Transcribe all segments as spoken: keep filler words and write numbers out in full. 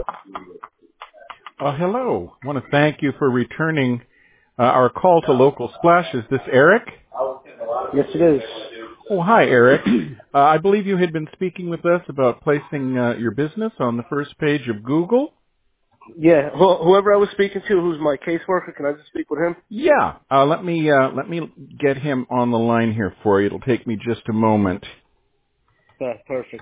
Uh, hello. I want to thank you for returning uh, our call to Local Splash. Is this Eric? Yes, it is. Oh, hi, Eric. Uh, I believe you had been speaking with us about placing uh, your business on the first page of Google. Yeah, wh- whoever I was speaking to, who's my caseworker, can I just speak with him? Yeah. Uh, let me uh, let me get him on the line here for you. It'll take me just a moment. Yeah, perfect.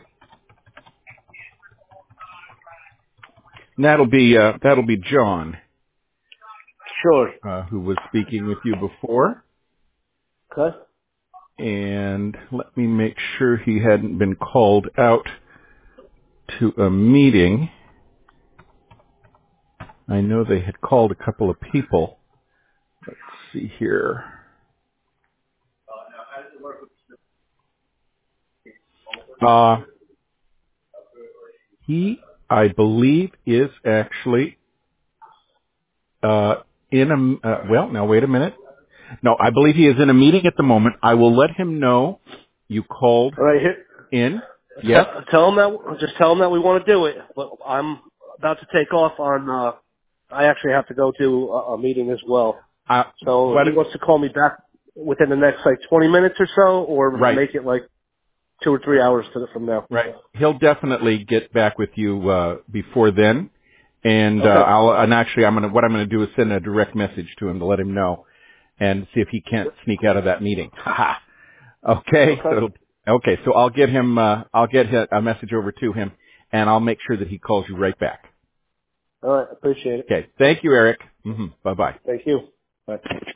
And that'll be uh, that'll be John, Sure. uh, who was speaking with you before. Okay. And let me make sure he hadn't been called out to a meeting. I know they had called a couple of people. Let's see here. Uh, he, I believe, is actually uh, in a, uh, well, now wait a minute. No, I believe he is in a meeting at the moment. I will let him know you called All right, here. in. Yes. Tell, tell him that. Just tell him that we want to do it. But I'm about to take off on. Uh, I actually have to go to a, a meeting as well. Uh, So what, he wants to call me back within the next like twenty minutes or so, or right, make it like two or three hours to the, from now. right. He'll definitely get back with you uh, before then. And uh, Okay. I'll, and actually, I'm gonna, what I'm gonna do is send a direct message to him to let him know and see if he can't sneak out of that meeting. Ha! Okay, Okay. so okay, so I'll get him. Uh, I'll get hi- a message over to him, and I'll make sure that he calls you right back. All right. Appreciate it. Okay, thank you, Eric. hmm Bye bye. Thank you. Bye.